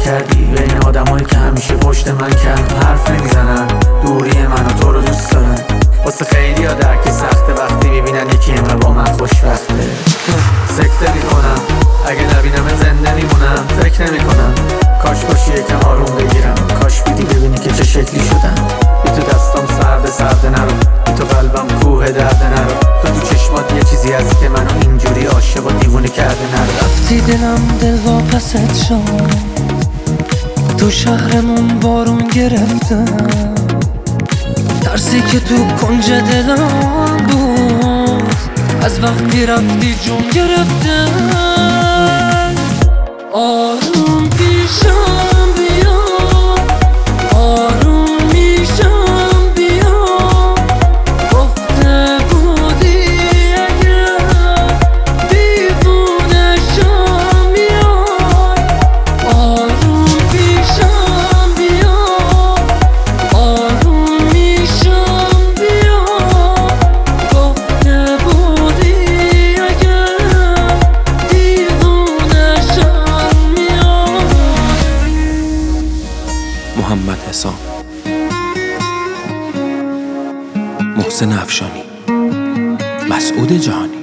کردی بین آدمایی که همیشه پشت من کم حرف نمیزنن، دوری من و تو رو دوست دارن. واسه خیلی ها درک سخته وقتی میبینن یکی همه با من خوشبخته. سکته میکنم اگه نبینم زنده میمونم، فکر نمیکنم کاش باشی یکم آروم بگیرم، کاش بیدی ببینی که چه شکلی شدم. بی تو دستم سرد نرو، بی تو قلبم کوه درد نرو، تو چشمات یه چیزی هست که منو اینجوری عاشق و دیوونه کرده نرو. رفتی دل واپست شد، تو شهرمون بارون گرفتم، ترسی که تو کنج دلم بود از وقتی رفتی جون گرفتم. آروم پیشم بیا، آروم میشم بیا، گفته بودی اگر دیوونه شم بیای. آروم پیشم بیا، آروم میشم بیا، گفته بودی اگر دیوونه شم بیای. محمد حسام، محسن افشانی، مسعود جهانی.